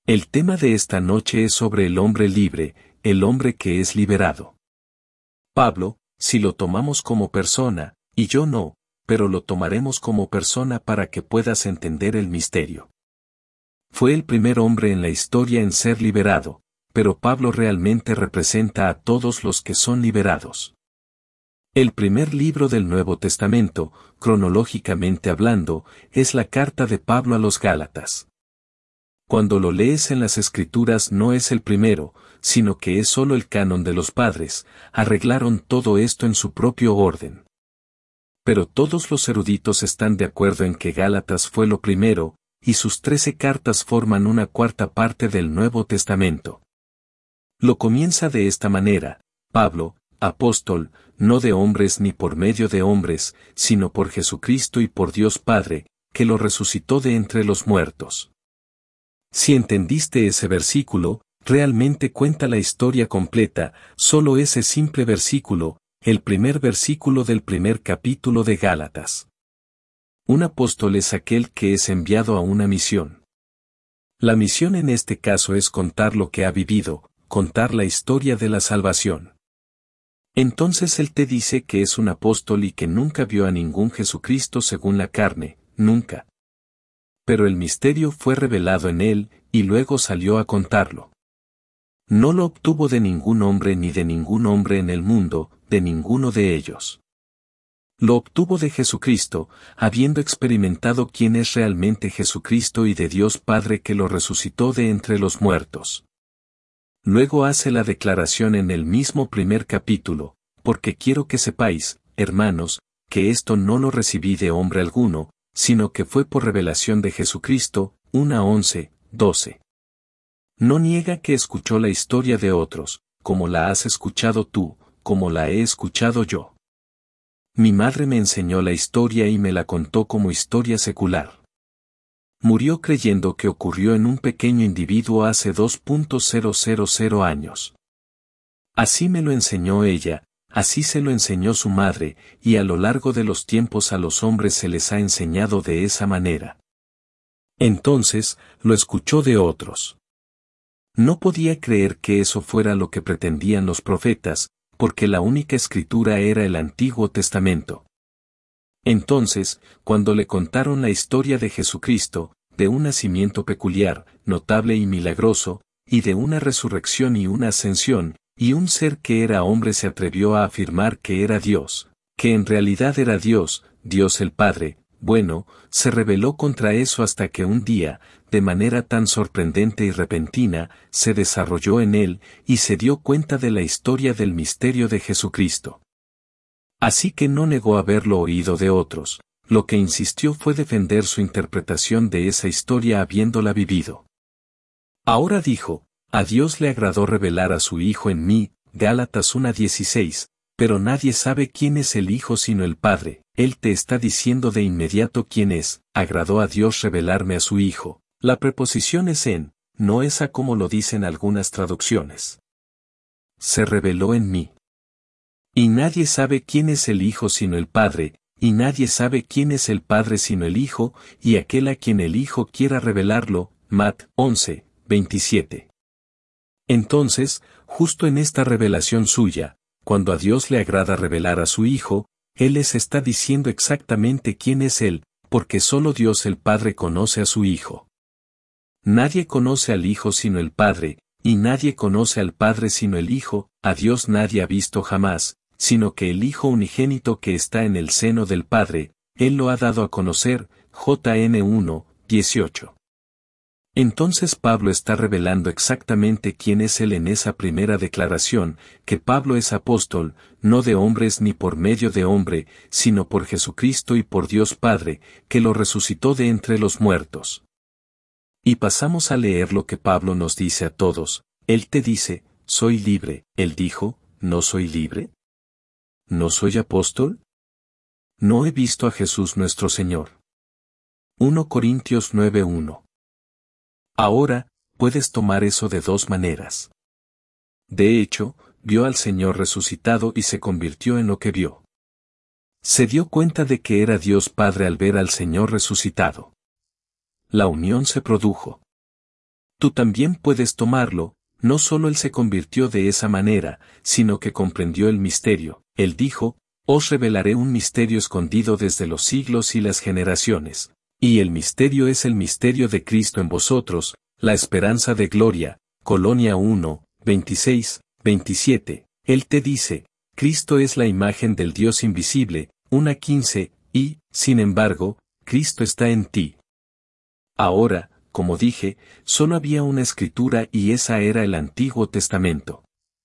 El tema de esta noche es sobre el hombre libre, el hombre que es liberado. Pablo, si lo tomamos como persona, y yo no, pero lo tomaremos como persona para que puedas entender el misterio. Fue el primer hombre en la historia en ser liberado, pero Pablo realmente representa a todos los que son liberados. El primer libro del Nuevo Testamento, cronológicamente hablando, es la carta de Pablo a los Gálatas. Cuando lo lees en las Escrituras no es el primero, sino que es solo el canon de los padres, arreglaron todo esto en su propio orden. Pero todos los eruditos están de acuerdo en que Gálatas fue lo primero, y sus 13 cartas forman una cuarta parte del Nuevo Testamento. Lo comienza de esta manera: Pablo, apóstol, no de hombres ni por medio de hombres, sino por Jesucristo y por Dios Padre, que lo resucitó de entre los muertos. Si entendiste ese versículo, realmente cuenta la historia completa, solo ese simple versículo, el primer versículo del primer capítulo de Gálatas. Un apóstol es aquel que es enviado a una misión. La misión en este caso es contar lo que ha vivido, contar la historia de la salvación. Entonces él te dice que es un apóstol y que nunca vio a ningún Jesucristo según la carne, nunca. Pero el misterio fue revelado en él, y luego salió a contarlo. No lo obtuvo de ningún hombre ni de ningún hombre en el mundo, de ninguno de ellos. Lo obtuvo de Jesucristo, habiendo experimentado quién es realmente Jesucristo y de Dios Padre que lo resucitó de entre los muertos. Luego hace la declaración en el mismo primer capítulo: porque quiero que sepáis, hermanos, que esto no lo recibí de hombre alguno, sino que fue por revelación de Jesucristo. 1:11-12. No niega que escuchó la historia de otros, como la has escuchado tú, como la he escuchado yo. Mi madre me enseñó la historia y me la contó como historia secular. Murió creyendo que ocurrió en un pequeño individuo hace 2.000 años. Así me lo enseñó ella, así se lo enseñó su madre, y a lo largo de los tiempos a los hombres se les ha enseñado de esa manera. Entonces, lo escuchó de otros. No podía creer que eso fuera lo que pretendían los profetas, porque la única escritura era el Antiguo Testamento. Entonces, cuando le contaron la historia de Jesucristo, de un nacimiento peculiar, notable y milagroso, y de una resurrección y una ascensión, y un ser que era hombre se atrevió a afirmar que era Dios, que en realidad era Dios, Dios el Padre. Bueno, se rebeló contra eso hasta que un día, de manera tan sorprendente y repentina, se desarrolló en él, y se dio cuenta de la historia del misterio de Jesucristo. Así que no negó haberlo oído de otros, lo que insistió fue defender su interpretación de esa historia habiéndola vivido. Ahora dijo: a Dios le agradó revelar a su Hijo en mí, Gálatas 1:16, pero nadie sabe quién es el Hijo sino el Padre. Él te está diciendo de inmediato quién es: agradó a Dios revelarme a su Hijo. La preposición es en, no es a como lo dicen algunas traducciones. Se reveló en mí. Y nadie sabe quién es el Hijo sino el Padre, y nadie sabe quién es el Padre sino el Hijo, y aquel a quien el Hijo quiera revelarlo. Mat 11:27. Entonces, justo en esta revelación suya, cuando a Dios le agrada revelar a su Hijo, Él les está diciendo exactamente quién es Él, porque solo Dios el Padre conoce a su Hijo. Nadie conoce al Hijo sino el Padre, y nadie conoce al Padre sino el Hijo. A Dios nadie ha visto jamás, sino que el Hijo unigénito que está en el seno del Padre, Él lo ha dado a conocer. Jn 1:18. Entonces Pablo está revelando exactamente quién es Él en esa primera declaración, que Pablo es apóstol, no de hombres ni por medio de hombre, sino por Jesucristo y por Dios Padre, que lo resucitó de entre los muertos. Y pasamos a leer lo que Pablo nos dice a todos. Él te dice: soy libre. Él dijo: ¿no soy libre? ¿No soy apóstol? ¿No he visto a Jesús nuestro Señor? 1 Corintios 9:1. Ahora, puedes tomar eso de dos maneras. De hecho, vio al Señor resucitado y se convirtió en lo que vio. Se dio cuenta de que era Dios Padre al ver al Señor resucitado. La unión se produjo. Tú también puedes tomarlo. No solo él se convirtió de esa manera, sino que comprendió el misterio. Él dijo, os revelaré un misterio escondido desde los siglos y las generaciones. Y el misterio es el misterio de Cristo en vosotros, la esperanza de gloria. Colonia 1, 26, 27. Él te dice, Cristo es la imagen del Dios invisible, 1:15, y, sin embargo, Cristo está en ti. Ahora, como dije, solo había una escritura y esa era el Antiguo Testamento.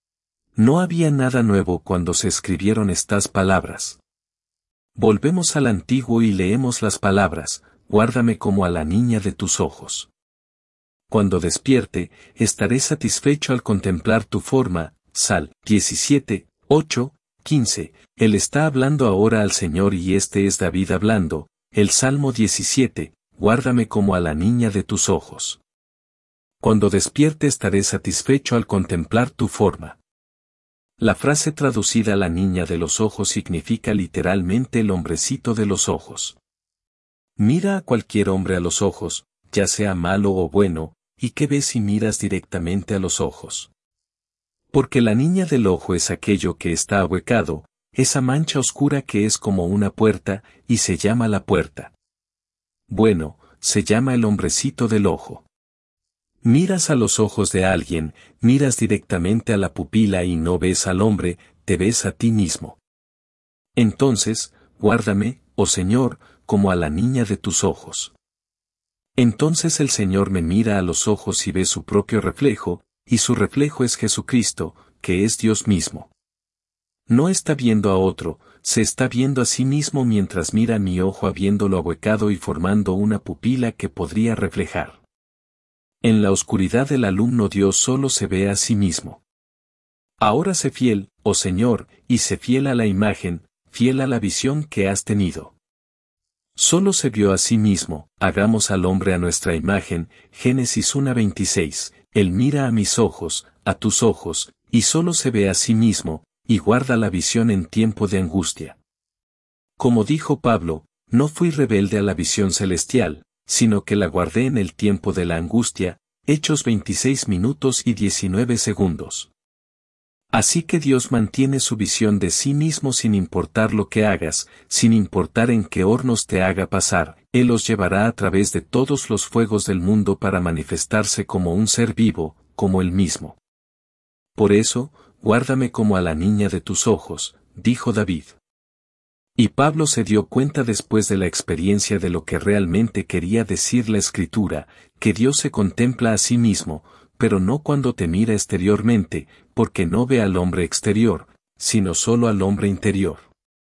No había nada nuevo cuando se escribieron estas palabras. Volvemos al Antiguo y leemos las palabras, guárdame como a la niña de tus ojos. Cuando despierte, estaré satisfecho al contemplar tu forma. Sal 17, 8, 15. Él está hablando ahora al Señor y este es David hablando. El Salmo 17, guárdame como a la niña de tus ojos. Cuando despierte estaré satisfecho al contemplar tu forma. La frase traducida la niña de los ojos significa literalmente el hombrecito de los ojos. Mira a cualquier hombre a los ojos, ya sea malo o bueno, ¿y qué ves si miras directamente a los ojos? Porque la niña del ojo es aquello que está ahuecado, esa mancha oscura que es como una puerta, y se llama la puerta. Bueno, se llama el hombrecito del ojo. Miras a los ojos de alguien, miras directamente a la pupila y no ves al hombre, te ves a ti mismo. Entonces, guárdame, oh Señor, como a la niña de tus ojos. Entonces el Señor me mira a los ojos y ve su propio reflejo, y su reflejo es Jesucristo, que es Dios mismo. No está viendo a otro, se está viendo a sí mismo mientras mira mi ojo habiéndolo ahuecado y formando una pupila que podría reflejar. En la oscuridad del alumno Dios solo se ve a sí mismo. Ahora sé fiel, oh Señor, y sé fiel a la imagen, fiel a la visión que has tenido. Solo se vio a sí mismo, hagamos al hombre a nuestra imagen, Génesis 1:26, él mira a mis ojos, a tus ojos, y solo se ve a sí mismo, y guarda la visión en tiempo de angustia. Como dijo Pablo, no fui rebelde a la visión celestial, sino que la guardé en el tiempo de la angustia, Hechos 26 minutos y 19 segundos. Así que Dios mantiene su visión de sí mismo sin importar lo que hagas, sin importar en qué hornos te haga pasar, Él los llevará a través de todos los fuegos del mundo para manifestarse como un ser vivo, como Él mismo. Por eso, guárdame como a la niña de tus ojos, dijo David. Y Pablo se dio cuenta después de la experiencia de lo que realmente quería decir la Escritura, que Dios se contempla a sí mismo, pero no cuando te mira exteriormente, porque no ve al hombre exterior, sino solo al hombre interior.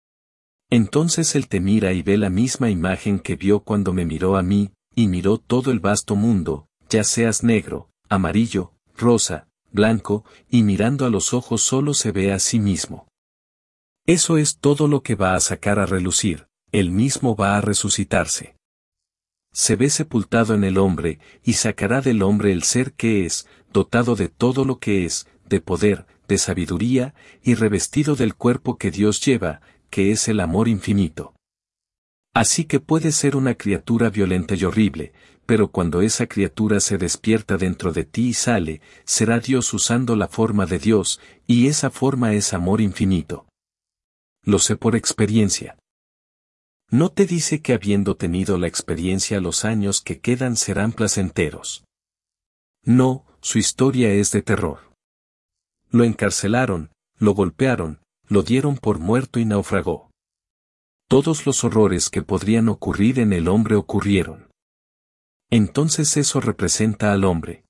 Entonces Él te mira y ve la misma imagen que vio cuando me miró a mí, y miró todo el vasto mundo, ya seas negro, amarillo, rosa, blanco, y mirando a los ojos solo se ve a sí mismo. Eso es todo lo que va a sacar a relucir, Él mismo va a resucitarse. Se ve sepultado en el hombre, y sacará del hombre el ser que es, dotado de todo lo que es, de poder, de sabiduría, y revestido del cuerpo que Dios lleva, que es el amor infinito. Así que puede ser una criatura violenta y horrible, pero cuando esa criatura se despierta dentro de ti y sale, será Dios usando la forma de Dios, y esa forma es amor infinito. Lo sé por experiencia. No te dice que habiendo tenido la experiencia los años que quedan serán placenteros. No, su historia es de terror. Lo encarcelaron, lo golpearon, lo dieron por muerto y naufragó. Todos los horrores que podrían ocurrir en el hombre ocurrieron. Entonces eso representa al hombre.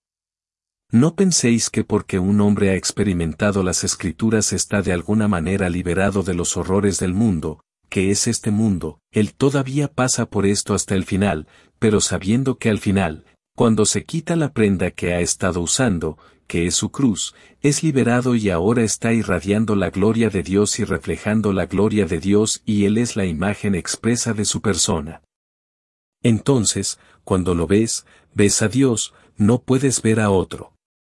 No penséis que porque un hombre ha experimentado las Escrituras está de alguna manera liberado de los horrores del mundo, que es este mundo, él todavía pasa por esto hasta el final, pero sabiendo que al final, cuando se quita la prenda que ha estado usando, que es su cruz, es liberado y ahora está irradiando la gloria de Dios y reflejando la gloria de Dios y Él es la imagen expresa de su persona. Entonces, cuando lo ves, ves a Dios, no puedes ver a otro.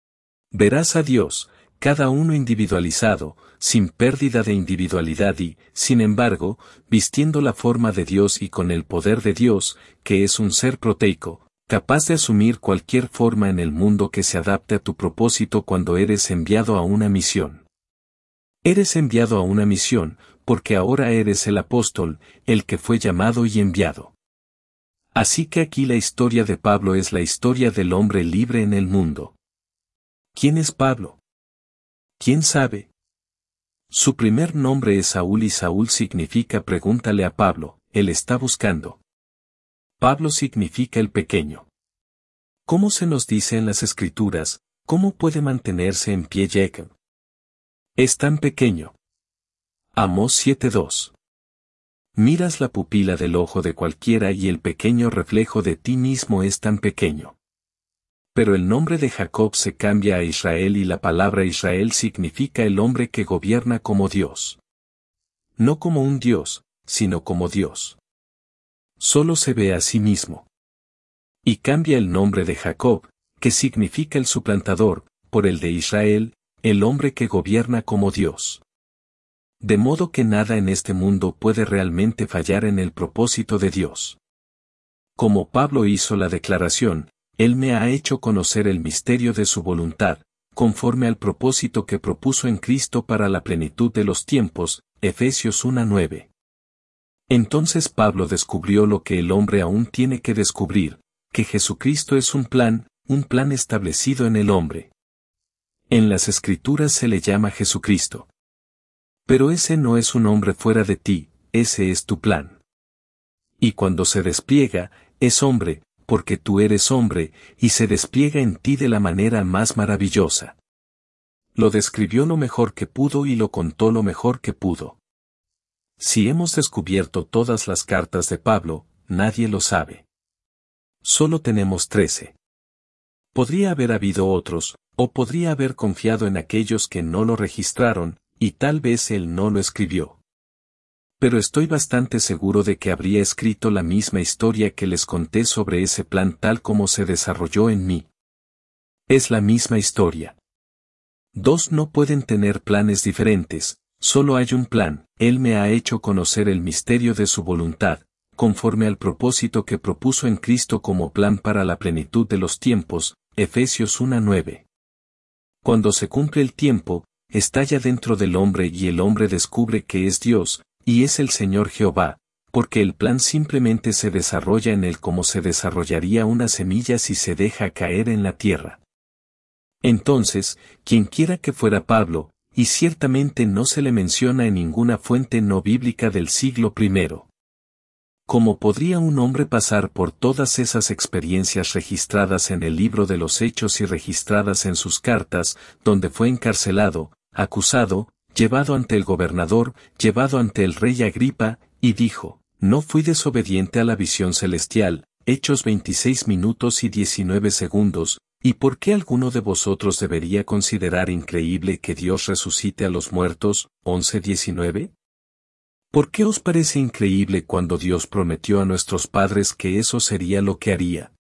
Verás a Dios, cada uno individualizado, sin pérdida de individualidad y, sin embargo, vistiendo la forma de Dios y con el poder de Dios, que es un ser proteico, capaz de asumir cualquier forma en el mundo que se adapte a tu propósito cuando eres enviado a una misión. Eres enviado a una misión, porque ahora eres el apóstol, el que fue llamado y enviado. Así que aquí la historia de Pablo es la historia del hombre libre en el mundo. ¿Quién es Pablo? ¿Quién sabe? Su primer nombre es Saúl y Saúl significa pregúntale a Pablo, él está buscando. Pablo significa el pequeño. ¿Cómo se nos dice en las Escrituras, cómo puede mantenerse en pie Jacob? Es tan pequeño. Amós 7:2. Miras la pupila del ojo de cualquiera y el pequeño reflejo de ti mismo es tan pequeño. Pero el nombre de Jacob se cambia a Israel y la palabra Israel significa el hombre que gobierna como Dios. No como un Dios, sino como Dios. Solo se ve a sí mismo. Y cambia el nombre de Jacob, que significa el suplantador, por el de Israel, el hombre que gobierna como Dios. De modo que nada en este mundo puede realmente fallar en el propósito de Dios. Como Pablo hizo la declaración, Él me ha hecho conocer el misterio de su voluntad, conforme al propósito que propuso en Cristo para la plenitud de los tiempos, Efesios 1:9. Entonces Pablo descubrió lo que el hombre aún tiene que descubrir, que Jesucristo es un plan establecido en el hombre. En las Escrituras se le llama Jesucristo. Pero ese no es un hombre fuera de ti, ese es tu plan. Y cuando se despliega, es hombre, porque tú eres hombre, y se despliega en ti de la manera más maravillosa. Lo describió lo mejor que pudo y lo contó lo mejor que pudo. Si hemos descubierto todas las cartas de Pablo, nadie lo sabe. Solo tenemos 13. Podría haber habido otros, o podría haber confiado en aquellos que no lo registraron, y tal vez él no lo escribió. Pero estoy bastante seguro de que habría escrito la misma historia que les conté sobre ese plan tal como se desarrolló en mí. Es la misma historia. Dos no pueden tener planes diferentes, solo hay un plan. Él me ha hecho conocer el misterio de su voluntad, conforme al propósito que propuso en Cristo como plan para la plenitud de los tiempos, Efesios 1:9. Cuando se cumple el tiempo, estalla dentro del hombre y el hombre descubre que es Dios, y es el Señor Jehová, porque el plan simplemente se desarrolla en él como se desarrollaría una semilla si se deja caer en la tierra. Entonces, quienquiera que fuera Pablo, y ciertamente no se le menciona en ninguna fuente no bíblica del siglo I. ¿Cómo podría un hombre pasar por todas esas experiencias registradas en el libro de los Hechos y registradas en sus cartas, donde fue encarcelado, acusado, llevado ante el gobernador, llevado ante el rey Agripa, y dijo, no fui desobediente a la visión celestial, Hechos 26 minutos y 19 segundos, ¿y por qué alguno de vosotros debería considerar increíble que Dios resucite a los muertos, 11:19? ¿Por qué os parece increíble cuando Dios prometió a nuestros padres que eso sería lo que haría?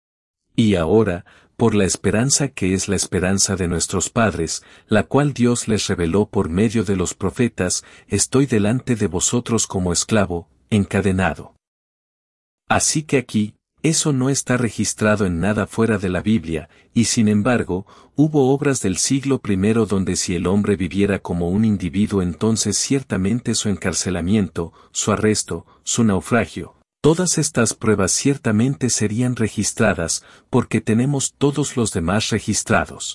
Y ahora, por la esperanza que es la esperanza de nuestros padres, la cual Dios les reveló por medio de los profetas, estoy delante de vosotros como esclavo, encadenado. Así que aquí, eso no está registrado en nada fuera de la Biblia, y sin embargo, hubo obras del siglo I donde si el hombre viviera como un individuo entonces ciertamente su encarcelamiento, su arresto, su naufragio, todas estas pruebas ciertamente serían registradas, porque tenemos todos los demás registrados.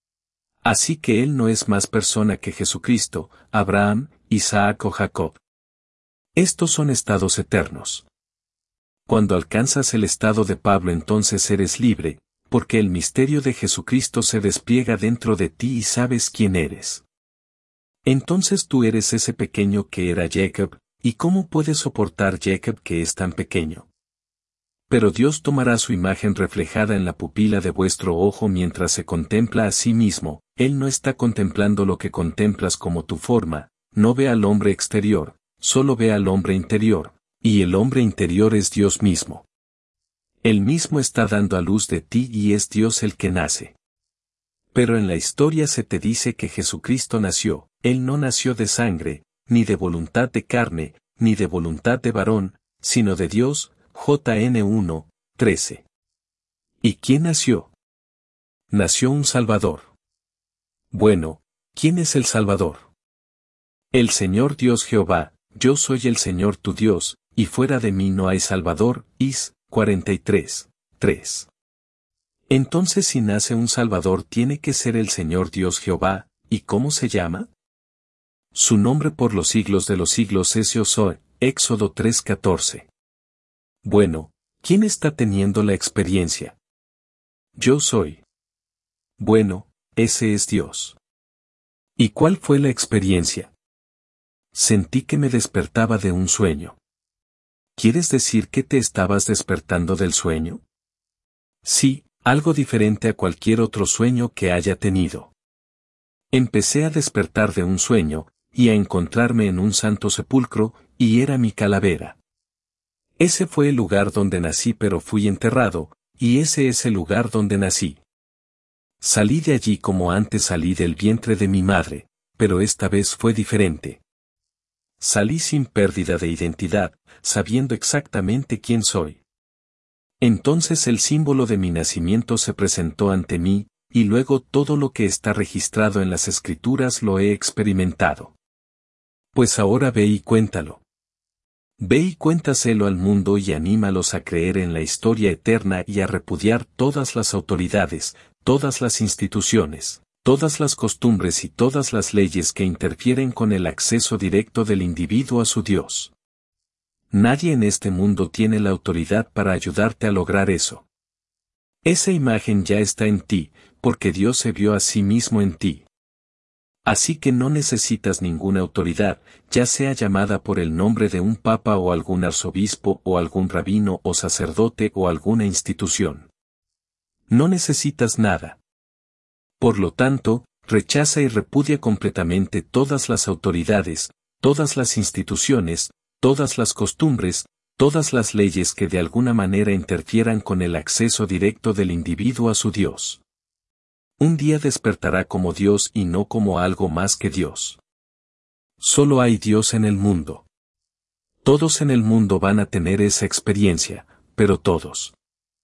Así que él no es más persona que Jesucristo, Abraham, Isaac o Jacob. Estos son estados eternos. Cuando alcanzas el estado de Pablo entonces eres libre, porque el misterio de Jesucristo se despliega dentro de ti y sabes quién eres. Entonces tú eres ese pequeño que era Jacob, ¿y cómo puedes soportar Jacob que es tan pequeño? Pero Dios tomará su imagen reflejada en la pupila de vuestro ojo mientras se contempla a sí mismo, Él no está contemplando lo que contemplas como tu forma, no ve al hombre exterior, solo ve al hombre interior. Y el hombre interior es Dios mismo. Él mismo está dando a luz de ti y es Dios el que nace. Pero en la historia se te dice que Jesucristo nació, Él no nació de sangre, ni de voluntad de carne, ni de voluntad de varón, sino de Dios, JN 1:13. ¿Y quién nació? Nació un Salvador. Bueno, ¿quién es el Salvador? El Señor Dios Jehová, yo soy el Señor tu Dios, y fuera de mí no hay Salvador. Is. 43, 3. Entonces si nace un Salvador tiene que ser el Señor Dios Jehová, ¿y cómo se llama? Su nombre por los siglos de los siglos es Yo soy. Éxodo 3:14. Bueno, ¿quién está teniendo la experiencia? Yo soy. Bueno, ese es Dios. ¿Y cuál fue la experiencia? Sentí que me despertaba de un sueño. ¿Quieres decir que te estabas despertando del sueño? Sí, algo diferente a cualquier otro sueño que haya tenido. Empecé a despertar de un sueño, y a encontrarme en un santo sepulcro, y era mi calavera. Ese fue el lugar donde nací, pero fui enterrado, y ese es el lugar donde nací. Salí de allí como antes salí del vientre de mi madre, pero esta vez fue diferente. Salí sin pérdida de identidad, sabiendo exactamente quién soy. Entonces el símbolo de mi nacimiento se presentó ante mí, y luego todo lo que está registrado en las Escrituras lo he experimentado. Pues ahora ve y cuéntalo. Ve y cuéntaselo al mundo y anímalos a creer en la historia eterna y a repudiar todas las autoridades, todas las instituciones, todas las costumbres y todas las leyes que interfieren con el acceso directo del individuo a su Dios. Nadie en este mundo tiene la autoridad para ayudarte a lograr eso. Esa imagen ya está en ti, porque Dios se vio a sí mismo en ti. Así que no necesitas ninguna autoridad, ya sea llamada por el nombre de un papa o algún arzobispo o algún rabino o sacerdote o alguna institución. No necesitas nada. Por lo tanto, rechaza y repudia completamente todas las autoridades, todas las instituciones, todas las costumbres, todas las leyes que de alguna manera interfieran con el acceso directo del individuo a su Dios. Un día despertará como Dios y no como algo más que Dios. Solo hay Dios en el mundo. Todos en el mundo van a tener esa experiencia, pero todos.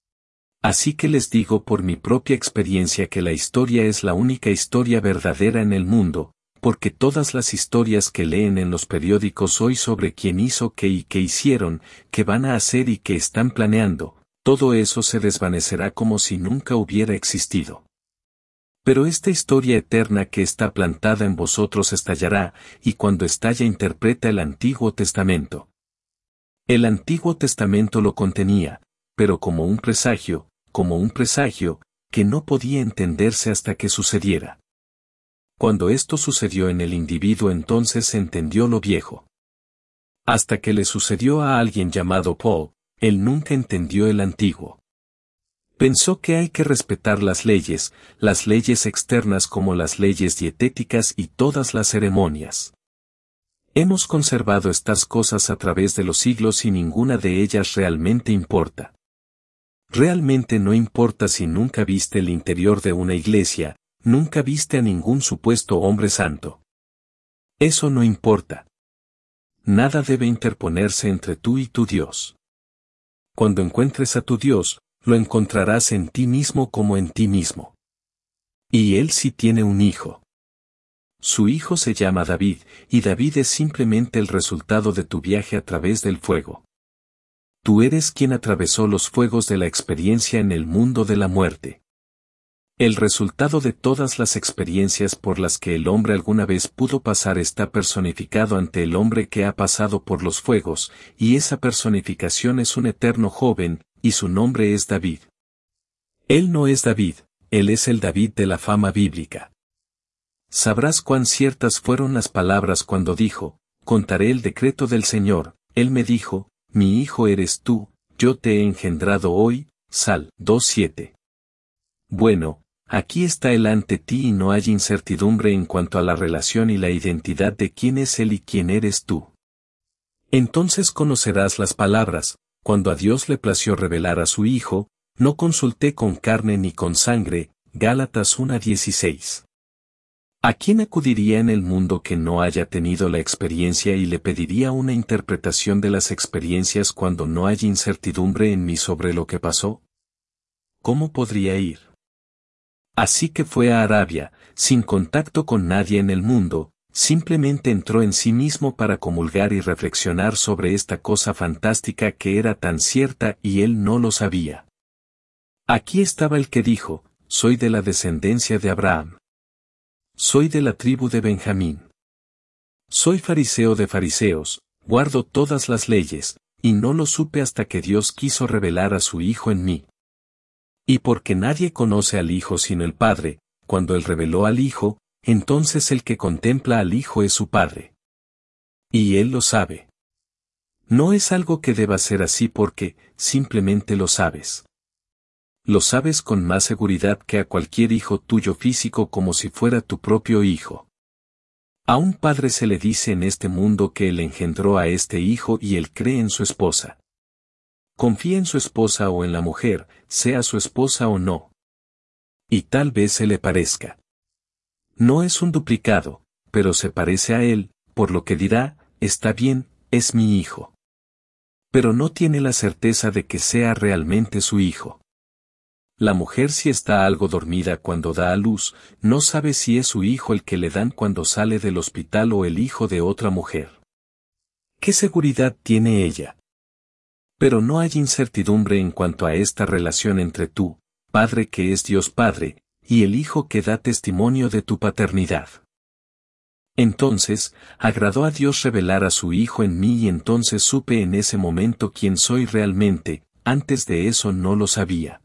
Así que les digo por mi propia experiencia que la historia es la única historia verdadera en el mundo, porque todas las historias que leen en los periódicos hoy sobre quién hizo qué y qué hicieron, qué van a hacer y qué están planeando, todo eso se desvanecerá como si nunca hubiera existido. Pero esta historia eterna que está plantada en vosotros estallará, y cuando estalla interpreta el Antiguo Testamento. El Antiguo Testamento lo contenía, pero como un presagio, que no podía entenderse hasta que sucediera. Cuando esto sucedió en el individuo entonces se entendió lo viejo. Hasta que le sucedió a alguien llamado Paul, él nunca entendió el antiguo. Pensó que hay que respetar las leyes externas como las leyes dietéticas y todas las ceremonias. Hemos conservado estas cosas a través de los siglos y ninguna de ellas realmente importa. Realmente no importa si nunca viste el interior de una iglesia, nunca viste a ningún supuesto hombre santo. Eso no importa. Nada debe interponerse entre tú y tu Dios. Cuando encuentres a tu Dios, lo encontrarás en ti mismo como en ti mismo. Y él sí tiene un hijo. Su hijo se llama David, y David es simplemente el resultado de tu viaje a través del fuego. Tú eres quien atravesó los fuegos de la experiencia en el mundo de la muerte. El resultado de todas las experiencias por las que el hombre alguna vez pudo pasar está personificado ante el hombre que ha pasado por los fuegos, y esa personificación es un eterno joven, y su nombre es David. Él no es David, él es el David de la fama bíblica. Sabrás cuán ciertas fueron las palabras cuando dijo, contaré el decreto del Señor, él me dijo, mi hijo eres tú, yo te he engendrado hoy, Sal 2:7. Bueno, aquí está él ante ti y no hay incertidumbre en cuanto a la relación y la identidad de quién es él y quién eres tú. Entonces conocerás las palabras, cuando a Dios le plació revelar a su Hijo, no consulté con carne ni con sangre, Gálatas 1:16. ¿A quién acudiría en el mundo que no haya tenido la experiencia y le pediría una interpretación de las experiencias cuando no hay incertidumbre en mí sobre lo que pasó? ¿cómo podría ir? Así que fue a Arabia, sin contacto con nadie en el mundo, simplemente entró en sí mismo para comulgar y reflexionar sobre esta cosa fantástica que era tan cierta y él no lo sabía. Aquí estaba el que dijo, soy de la descendencia de Abraham. Soy de la tribu de Benjamín. Soy fariseo de fariseos, guardo todas las leyes, y no lo supe hasta que Dios quiso revelar a su Hijo en mí. Y porque nadie conoce al Hijo sino el Padre, cuando Él reveló al Hijo, entonces el que contempla al Hijo es su Padre. Y Él lo sabe. No es algo que deba ser así porque, simplemente lo sabes. Lo sabes con más seguridad que a cualquier hijo tuyo físico como si fuera tu propio hijo. A un padre se le dice en este mundo que él engendró a este hijo y él cree en su esposa. Confía en su esposa o en la mujer, sea su esposa o no. Y tal vez se le parezca. No es un duplicado, pero se parece a él, por lo que dirá, está bien, es mi hijo. Pero no tiene la certeza de que sea realmente su hijo. La mujer si está algo dormida cuando da a luz, no sabe si es su hijo el que le dan cuando sale del hospital o el hijo de otra mujer. ¿Qué seguridad tiene ella? Pero no hay incertidumbre en cuanto a esta relación entre tú, Padre que es Dios Padre, y el Hijo que da testimonio de tu paternidad. Entonces, agradó a Dios revelar a su Hijo en mí y entonces supe en ese momento quién soy realmente, antes de eso no lo sabía.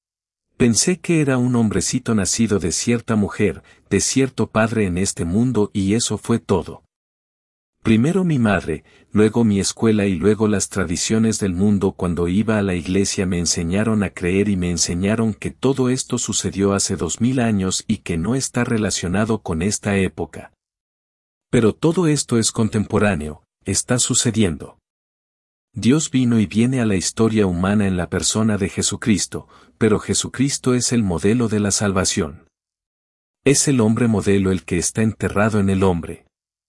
Pensé que era un hombrecito nacido de cierta mujer, de cierto padre en este mundo y eso fue todo. Primero mi madre, luego mi escuela y luego las tradiciones del mundo cuando iba a la iglesia me enseñaron a creer y me enseñaron que todo esto sucedió hace 2000 años y que no está relacionado con esta época. Pero todo esto es contemporáneo, está sucediendo. Dios vino y viene a la historia humana en la persona de Jesucristo, pero Jesucristo es el modelo de la salvación. Es el hombre modelo el que está enterrado en el hombre.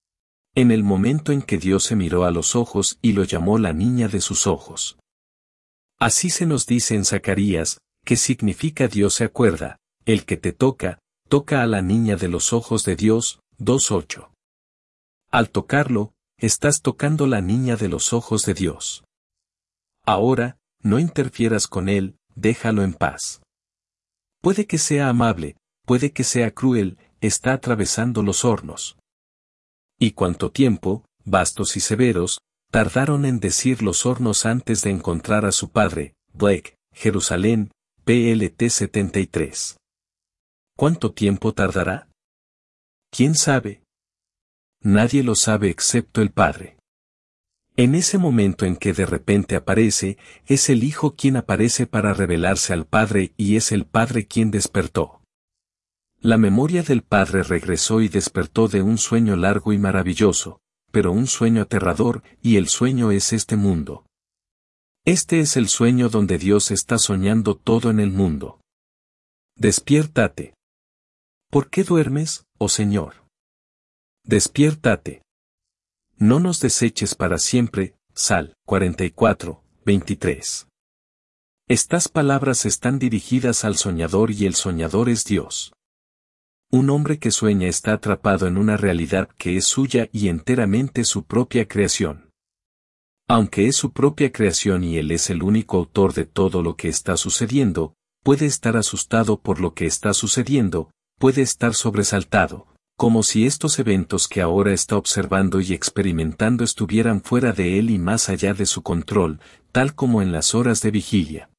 En el momento en que Dios se miró a los ojos y lo llamó la niña de sus ojos. Así se nos dice en Zacarías, que significa Dios se acuerda, el que te toca, toca a la niña de los ojos de Dios, 2:8. Al tocarlo, estás tocando la niña de los ojos de Dios. Ahora, no interfieras con él, déjalo en paz. Puede que sea amable, puede que sea cruel, está atravesando los hornos. ¿Y cuánto tiempo, vastos y severos, tardaron en decir los hornos antes de encontrar a su padre, Blake, Jerusalén, PLT 73? ¿Cuánto tiempo tardará? ¿Quién sabe? Nadie lo sabe excepto el Padre. En ese momento en que de repente aparece, es el Hijo quien aparece para revelarse al Padre y es el Padre quien despertó. La memoria del Padre regresó y despertó de un sueño largo y maravilloso, pero un sueño aterrador, y el sueño es este mundo. Este es el sueño donde Dios está soñando todo en el mundo. Despiértate. ¿Por qué duermes, oh Señor? Despiértate. No nos deseches para siempre, Sal 44, 23. Estas palabras están dirigidas al soñador y el soñador es Dios. Un hombre que sueña está atrapado en una realidad que es suya y enteramente su propia creación. Aunque es su propia creación y él es el único autor de todo lo que está sucediendo, puede estar asustado por lo que está sucediendo, puede estar sobresaltado, como si estos eventos que ahora está observando y experimentando estuvieran fuera de él y más allá de su control, tal como en las horas de vigilia.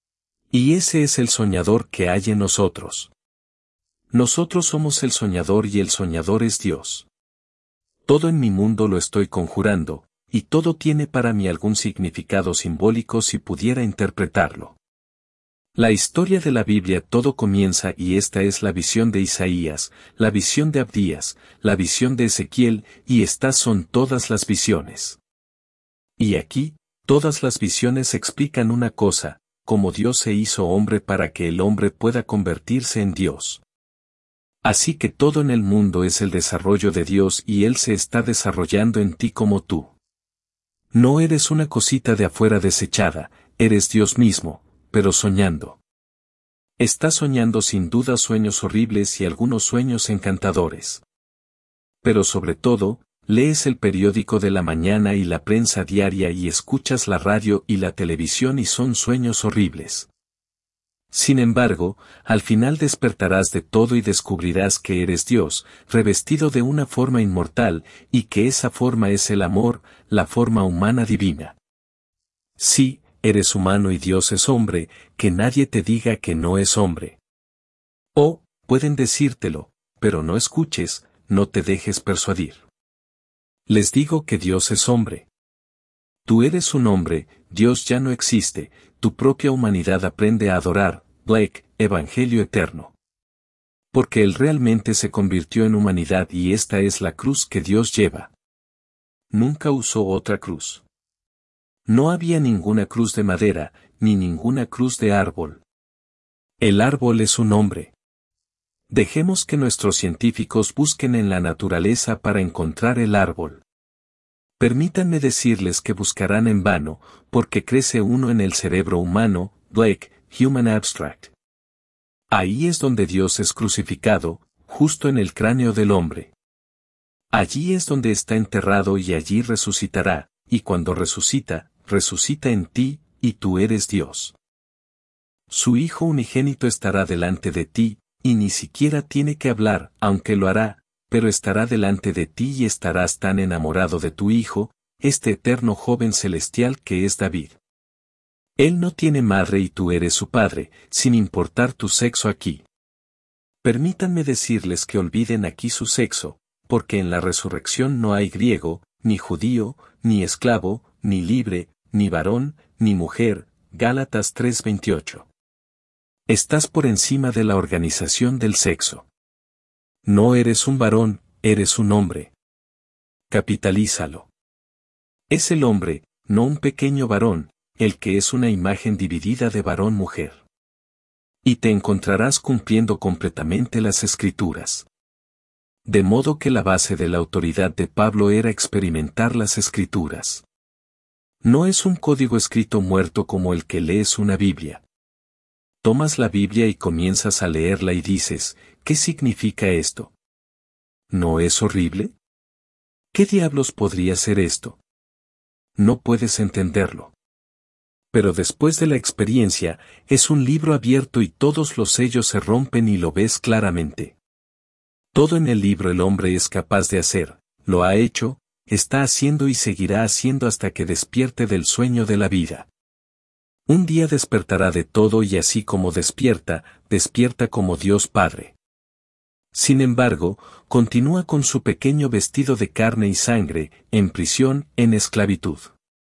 Y ese es el soñador que hay en nosotros. Nosotros somos el soñador y el soñador es Dios. Todo en mi mundo lo estoy conjurando, y todo tiene para mí algún significado simbólico si pudiera interpretarlo. La historia de la Biblia todo comienza y esta es la visión de Isaías, la visión de Abdías, la visión de Ezequiel, y estas son todas las visiones. Y aquí, todas las visiones explican una cosa, cómo Dios se hizo hombre para que el hombre pueda convertirse en Dios. Así que todo en el mundo es el desarrollo de Dios y Él se está desarrollando en ti como tú. No eres una cosita de afuera desechada, eres Dios mismo, pero soñando. Estás soñando sin duda sueños horribles y algunos sueños encantadores. Pero sobre todo, lees el periódico de la mañana y la prensa diaria y escuchas la radio y la televisión y son sueños horribles. Sin embargo, al final despertarás de todo y descubrirás que eres Dios, revestido de una forma inmortal, y que esa forma es el amor, la forma humana divina. Sí, eres humano y Dios es hombre, que nadie te diga que no es hombre. O, pueden decírtelo, pero no escuches, no te dejes persuadir. Les digo que Dios es hombre. Tú eres un hombre, Dios ya no existe, tu propia humanidad aprende a adorar, Blake, Evangelio Eterno. Porque Él realmente se convirtió en humanidad y esta es la cruz que Dios lleva. Nunca usó otra cruz. No había ninguna cruz de madera, ni ninguna cruz de árbol. El árbol es un hombre. Dejemos que nuestros científicos busquen en la naturaleza para encontrar el árbol. Permítanme decirles que buscarán en vano, porque crece uno en el cerebro humano, Blake, Human Abstract. Ahí es donde Dios es crucificado, justo en el cráneo del hombre. Allí es donde está enterrado y allí resucitará, y cuando resucita, resucita en ti, y tú eres Dios. Su Hijo unigénito estará delante de ti, y ni siquiera tiene que hablar, aunque lo hará, pero estará delante de ti y estarás tan enamorado de tu Hijo, este eterno joven celestial que es David. Él no tiene madre y tú eres su padre, sin importar tu sexo aquí. Permítanme decirles que olviden aquí su sexo, porque en la resurrección no hay griego, ni judío, ni esclavo, ni libre, ni varón, ni mujer, Gálatas 3:28. Estás por encima de la organización del sexo. No eres un varón, eres un hombre. Capitalízalo. Es el hombre, no un pequeño varón, el que es una imagen dividida de varón-mujer. Y te encontrarás cumpliendo completamente las Escrituras. De modo que la base de la autoridad de Pablo era experimentar las Escrituras. No es un código escrito muerto como el que lees una Biblia. Tomas la Biblia y comienzas a leerla y dices, ¿qué significa esto? ¿No es horrible? ¿Qué diablos podría ser esto? No puedes entenderlo. Pero después de la experiencia, es un libro abierto y todos los sellos se rompen y lo ves claramente. Todo en el libro el hombre es capaz de hacer, lo ha hecho, está haciendo y seguirá haciendo hasta que despierte del sueño de la vida. Un día despertará de todo y así como despierta, despierta como Dios Padre. Sin embargo, continúa con su pequeño vestido de carne y sangre, en prisión, en esclavitud.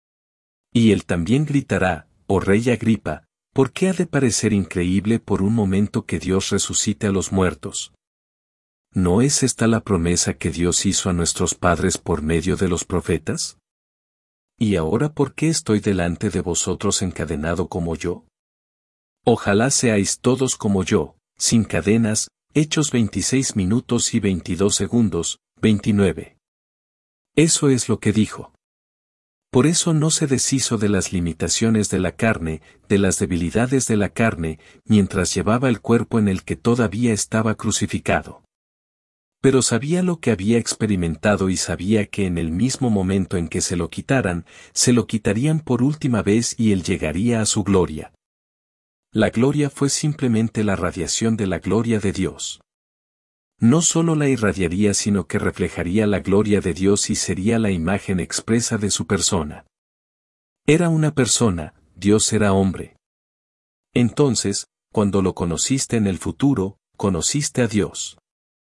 Y él también gritará, oh Rey Agripa, ¿por qué ha de parecer increíble por un momento que Dios resucite a los muertos? ¿No es esta la promesa que Dios hizo a nuestros padres por medio de los profetas? ¿Y ahora por qué estoy delante de vosotros encadenado como yo? Ojalá seáis todos como yo, sin cadenas. Hechos 26 minutos y 22 segundos, 29. Eso es lo que dijo. Por eso no se deshizo de las limitaciones de la carne, de las debilidades de la carne, mientras llevaba el cuerpo en el que todavía estaba crucificado. Pero sabía lo que había experimentado y sabía que en el mismo momento en que se lo quitaran, se lo quitarían por última vez y él llegaría a su gloria. La gloria fue simplemente la radiación de la gloria de Dios. No solo la irradiaría sino que reflejaría la gloria de Dios y sería la imagen expresa de su persona. Era una persona, Dios era hombre. Entonces, cuando lo conociste en el futuro, conociste a Dios.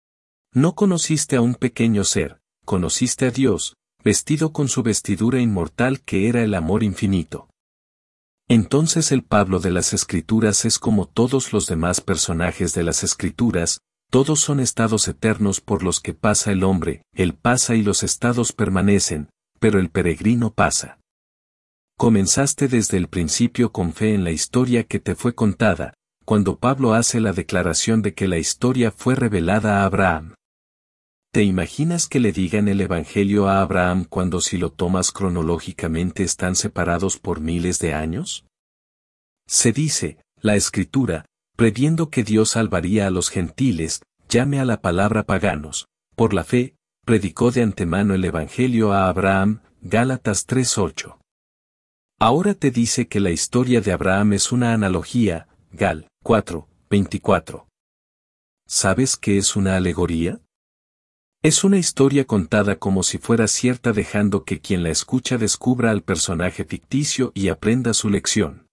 No conociste a un pequeño ser, conociste a Dios, vestido con su vestidura inmortal que era el amor infinito. Entonces el Pablo de las Escrituras es como todos los demás personajes de las Escrituras, todos son estados eternos por los que pasa el hombre, él pasa y los estados permanecen, pero el peregrino pasa. Comenzaste desde el principio con fe en la historia que te fue contada, cuando Pablo hace la declaración de que la historia fue revelada a Abraham. ¿Te imaginas que le digan el Evangelio a Abraham cuando si lo tomas cronológicamente están separados por miles de años? Se dice, la Escritura, previendo que Dios salvaría a los gentiles, llame a la palabra paganos, por la fe, predicó de antemano el Evangelio a Abraham, Gálatas 3:8. Ahora te dice que la historia de Abraham es una analogía, Gal. 4:24. ¿Sabes qué es una alegoría? Es una historia contada como si fuera cierta, dejando que quien la escucha descubra al personaje ficticio y aprenda su lección.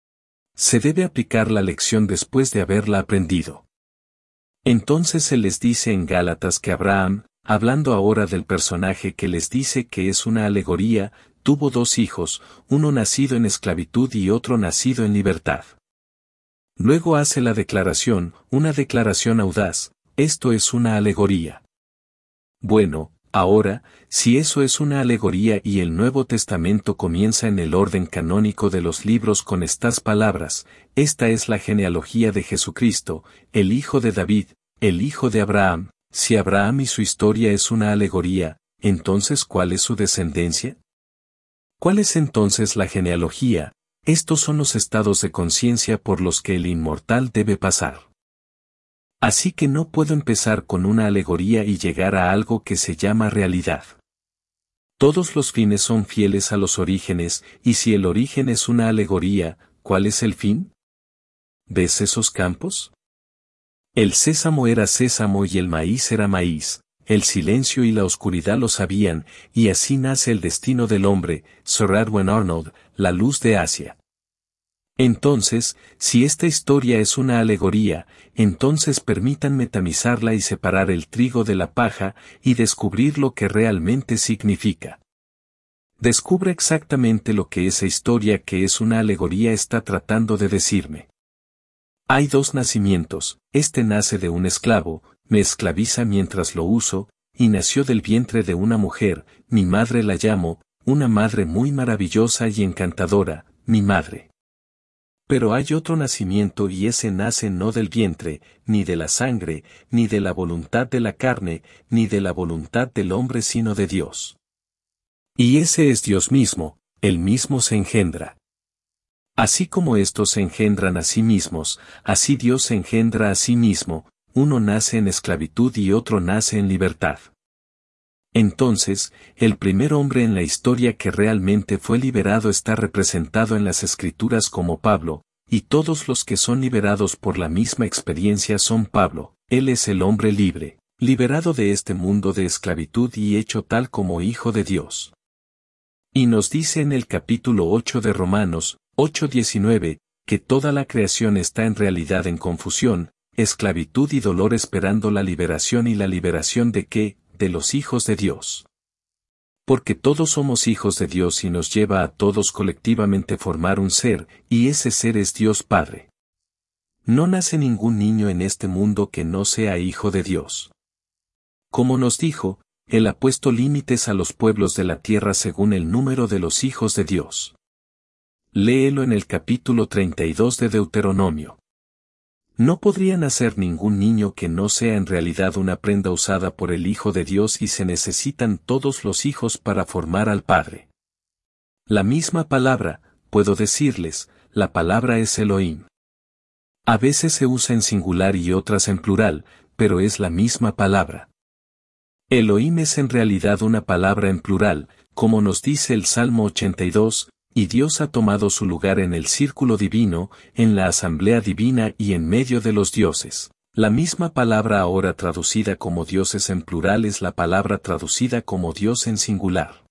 Se debe aplicar la lección después de haberla aprendido. Entonces se les dice en Gálatas que Abraham, hablando ahora del personaje que les dice que es una alegoría, tuvo dos hijos, uno nacido en esclavitud y otro nacido en libertad. Luego hace la declaración, una declaración audaz, esto es una alegoría. Bueno, ahora, si eso es una alegoría y el Nuevo Testamento comienza en el orden canónico de los libros con estas palabras, esta es la genealogía de Jesucristo, el hijo de David, el hijo de Abraham, si Abraham y su historia es una alegoría, entonces ¿cuál es su descendencia? ¿Cuál es entonces la genealogía? Estos son los estados de conciencia por los que el inmortal debe pasar. Así que no puedo empezar con una alegoría y llegar a algo que se llama realidad. Todos los fines son fieles a los orígenes, y si el origen es una alegoría, ¿cuál es el fin? ¿Ves esos campos? El sésamo era sésamo y el maíz era maíz, el silencio y la oscuridad lo sabían, y así nace el destino del hombre, Sir Edwin Arnold, La luz de Asia. Entonces, si esta historia es una alegoría, entonces permítanme tamizarla y separar el trigo de la paja y descubrir lo que realmente significa. Descubre exactamente lo que esa historia que es una alegoría está tratando de decirme. Hay dos nacimientos, este nace de un esclavo, me esclaviza mientras lo uso, y nació del vientre de una mujer, mi madre la llamo, una madre muy maravillosa y encantadora, mi madre. Pero hay otro nacimiento y ese nace no del vientre, ni de la sangre, ni de la voluntad de la carne, ni de la voluntad del hombre sino de Dios. Y ese es Dios mismo, Él mismo se engendra. Así como estos se engendran a sí mismos, así Dios se engendra a sí mismo, uno nace en esclavitud y otro nace en libertad. Entonces, el primer hombre en la historia que realmente fue liberado está representado en las Escrituras como Pablo, y todos los que son liberados por la misma experiencia son Pablo, él es el hombre libre, liberado de este mundo de esclavitud y hecho tal como hijo de Dios. Y nos dice en el capítulo 8 de Romanos, 8:19, que toda la creación está en realidad en confusión, esclavitud y dolor esperando la liberación. ¿Y la liberación de qué? De los hijos de Dios. Porque todos somos hijos de Dios y nos lleva a todos colectivamente formar un ser, y ese ser es Dios Padre. No nace ningún niño en este mundo que no sea hijo de Dios. Como nos dijo, Él ha puesto límites a los pueblos de la tierra según el número de los hijos de Dios. Léelo en el capítulo 32 de Deuteronomio. No podría nacer ningún niño que no sea en realidad una prenda usada por el Hijo de Dios y se necesitan todos los hijos para formar al Padre. La misma palabra, puedo decirles, la palabra es Elohim. A veces se usa en singular y otras en plural, pero es la misma palabra. Elohim es en realidad una palabra en plural, como nos dice el Salmo 82, y Dios ha tomado su lugar en el círculo divino, en la asamblea divina y en medio de los dioses. La misma palabra ahora traducida como dioses en plural es la palabra traducida como Dios en singular.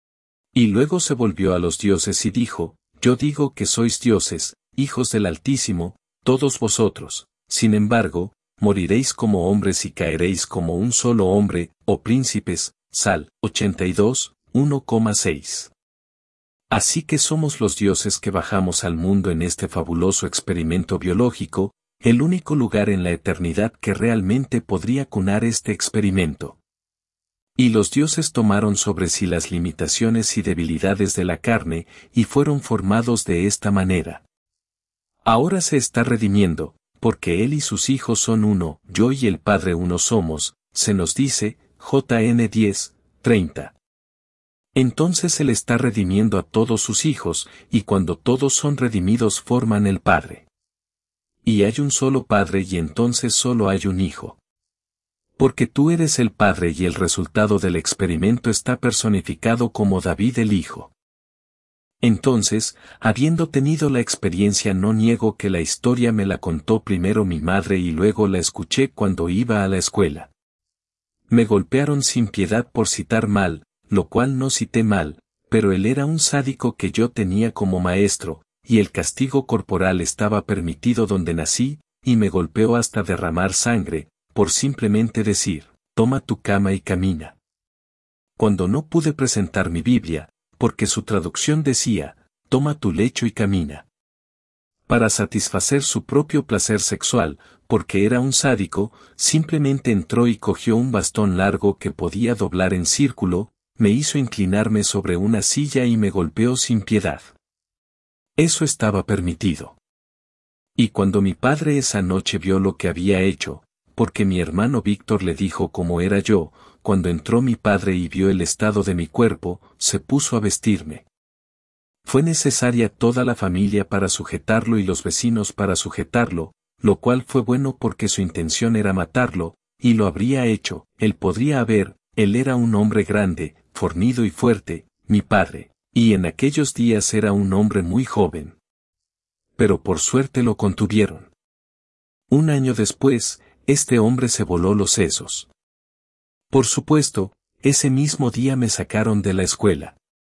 Y luego se volvió a los dioses y dijo, yo digo que sois dioses, hijos del Altísimo, todos vosotros, sin embargo, moriréis como hombres y caeréis como un solo hombre, oh príncipes, Sal, 82, 1,6. Así que somos los dioses que bajamos al mundo en este fabuloso experimento biológico, el único lugar en la eternidad que realmente podría cunar este experimento. Y los dioses tomaron sobre sí las limitaciones y debilidades de la carne, y fueron formados de esta manera. Ahora se está redimiendo, porque él y sus hijos son uno, yo y el Padre uno somos, se nos dice, JN 10, 30. Entonces Él está redimiendo a todos sus hijos, y cuando todos son redimidos forman el Padre. y hay un solo Padre y entonces solo hay un Hijo. Porque tú eres el Padre y el resultado del experimento está personificado como David el Hijo. Entonces, habiendo tenido la experiencia, no niego que la historia me la contó primero mi madre y luego la escuché cuando iba a la escuela. Me golpearon sin piedad por citar mal, lo cual no cité mal, pero él era un sádico que yo tenía como maestro, y el castigo corporal estaba permitido donde nací, y me golpeó hasta derramar sangre, por simplemente decir, toma tu cama y camina. Cuando no pude presentar mi Biblia, porque su traducción decía, toma tu lecho y camina. Para satisfacer su propio placer sexual, porque era un sádico, simplemente entró y cogió un bastón largo que podía doblar en círculo, me hizo inclinarme sobre una silla y me golpeó sin piedad. Eso estaba permitido. Y cuando mi padre esa noche vio lo que había hecho, porque mi hermano Víctor le dijo cómo era yo, cuando entró mi padre y vio el estado de mi cuerpo, se puso a vestirme. Fue necesaria toda la familia para sujetarlo y los vecinos para sujetarlo, lo cual fue bueno porque su intención era matarlo, y lo habría hecho, él era un hombre grande, fornido y fuerte, mi padre, y en aquellos días era un hombre muy joven. Pero por suerte lo contuvieron. Un año después, este hombre se voló los sesos. Por supuesto, ese mismo día me sacaron de la escuela.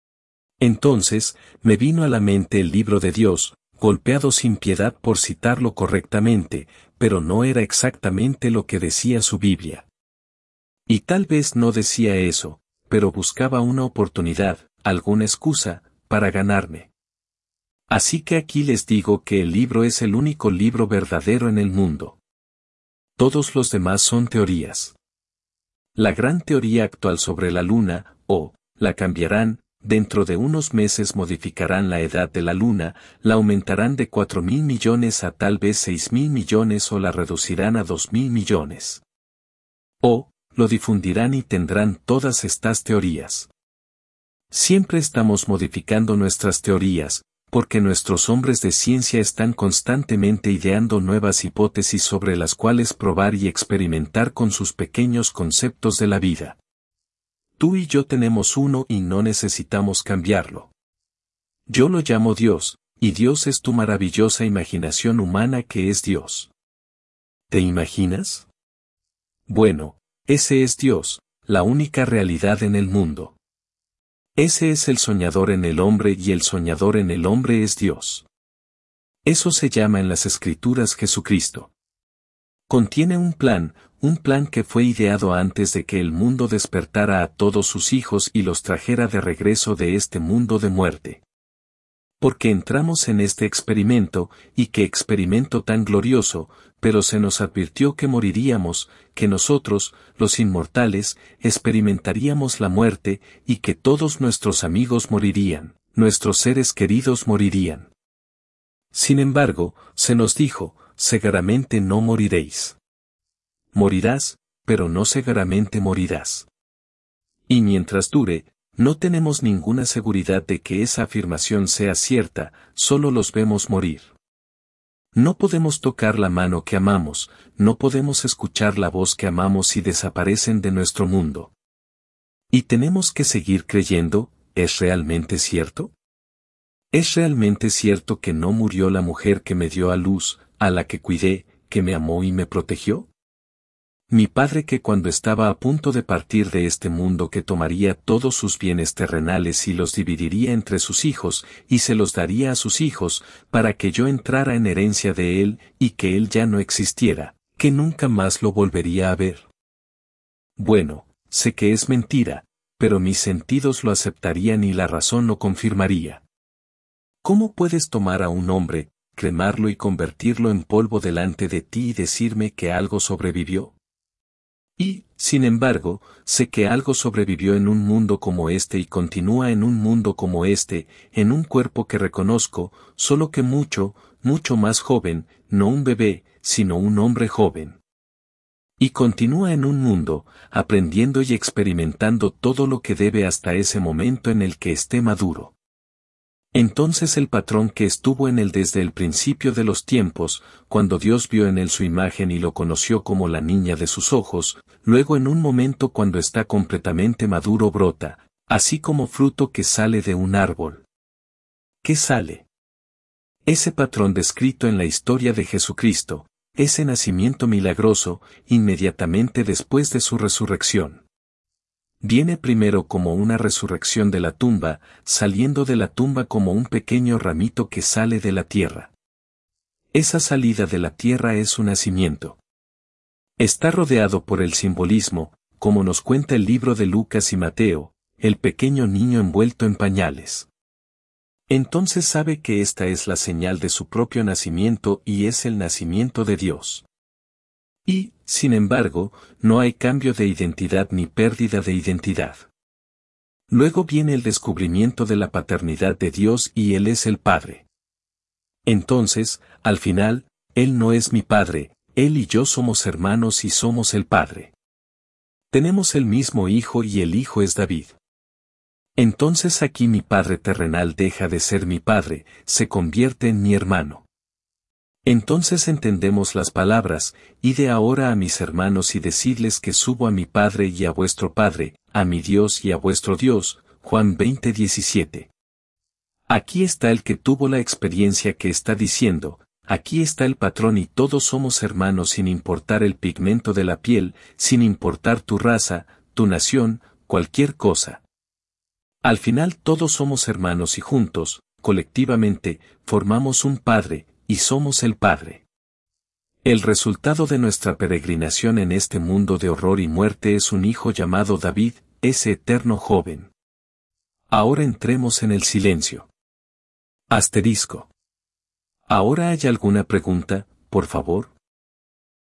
Entonces, me vino a la mente el libro de Dios, golpeado sin piedad por citarlo correctamente, pero no era exactamente lo que decía su Biblia. Y tal vez no decía eso, pero buscaba una oportunidad, alguna excusa, para ganarme. Así que aquí les digo que el libro es el único libro verdadero en el mundo. Todos los demás son teorías. La gran teoría actual sobre la luna, la cambiarán, dentro de unos meses modificarán la edad de la luna, la aumentarán de 4.000 millones a tal vez 6.000 millones o la reducirán a 2.000 millones. O, lo difundirán y tendrán todas estas teorías. Siempre estamos modificando nuestras teorías, porque nuestros hombres de ciencia están constantemente ideando nuevas hipótesis sobre las cuales probar y experimentar con sus pequeños conceptos de la vida. Tú y yo tenemos uno y no necesitamos cambiarlo. Yo lo llamo Dios, y Dios es tu maravillosa imaginación humana que es Dios. ¿Te imaginas? Bueno, ese es Dios, la única realidad en el mundo. Ese es el soñador en el hombre y el soñador en el hombre es Dios. Eso se llama en las Escrituras Jesucristo. Contiene un plan que fue ideado antes de que el mundo despertara a todos sus hijos y los trajera de regreso de este mundo de muerte. Porque entramos en este experimento, y qué experimento tan glorioso, pero se nos advirtió que moriríamos, que nosotros, los inmortales, experimentaríamos la muerte, y que todos nuestros amigos morirían, nuestros seres queridos morirían. Sin embargo, se nos dijo, seguramente no moriréis. Morirás, pero no seguramente morirás. Y mientras dure, no tenemos ninguna seguridad de que esa afirmación sea cierta, solo los vemos morir. No podemos tocar la mano que amamos, no podemos escuchar la voz que amamos y desaparecen de nuestro mundo. Y tenemos que seguir creyendo, ¿es realmente cierto? ¿Es realmente cierto que no murió la mujer que me dio a luz, a la que cuidé, que me amó y me protegió? Mi padre que cuando estaba a punto de partir de este mundo que tomaría todos sus bienes terrenales y los dividiría entre sus hijos, y se los daría a sus hijos, para que yo entrara en herencia de él, y que él ya no existiera, que nunca más lo volvería a ver. Bueno, sé que es mentira, pero mis sentidos lo aceptarían y la razón lo confirmaría. ¿Cómo puedes tomar a un hombre, cremarlo y convertirlo en polvo delante de ti y decirme que algo sobrevivió? Y, sin embargo, sé que algo sobrevivió en un mundo como este y continúa en un mundo como este, en un cuerpo que reconozco, solo que mucho, mucho más joven, no un bebé, sino un hombre joven. Y continúa en un mundo, aprendiendo y experimentando todo lo que debe hasta ese momento en el que esté maduro. Entonces el patrón que estuvo en él desde el principio de los tiempos, cuando Dios vio en él su imagen y lo conoció como la niña de sus ojos, luego en un momento cuando está completamente maduro brota, así como fruto que sale de un árbol. ¿Qué sale? Ese patrón descrito en la historia de Jesucristo, ese nacimiento milagroso, inmediatamente después de su resurrección. Viene primero como una resurrección de la tumba, saliendo de la tumba como un pequeño ramito que sale de la tierra. Esa salida de la tierra es su nacimiento. Está rodeado por el simbolismo, como nos cuenta el libro de Lucas y Mateo, el pequeño niño envuelto en pañales. Entonces sabe que esta es la señal de su propio nacimiento y es el nacimiento de Dios. Y, sin embargo, no hay cambio de identidad ni pérdida de identidad. Luego viene el descubrimiento de la paternidad de Dios y Él es el Padre. Entonces, al final, Él no es mi Padre, Él y yo somos hermanos y somos el Padre. Tenemos el mismo Hijo y el Hijo es David. Entonces aquí mi Padre terrenal deja de ser mi Padre, se convierte en mi hermano. Entonces entendemos las palabras, id ahora a mis hermanos y decidles que subo a mi Padre y a vuestro Padre, a mi Dios y a vuestro Dios, Juan 20:17. Aquí está el que tuvo la experiencia que está diciendo, aquí está el patrón y todos somos hermanos sin importar el pigmento de la piel, sin importar tu raza, tu nación, cualquier cosa. Al final todos somos hermanos y juntos, colectivamente, formamos un Padre, y somos el Padre. El resultado de nuestra peregrinación en este mundo de horror y muerte es un hijo llamado David, ese eterno joven. Ahora entremos en el silencio. Asterisco. ¿Ahora hay alguna pregunta, por favor?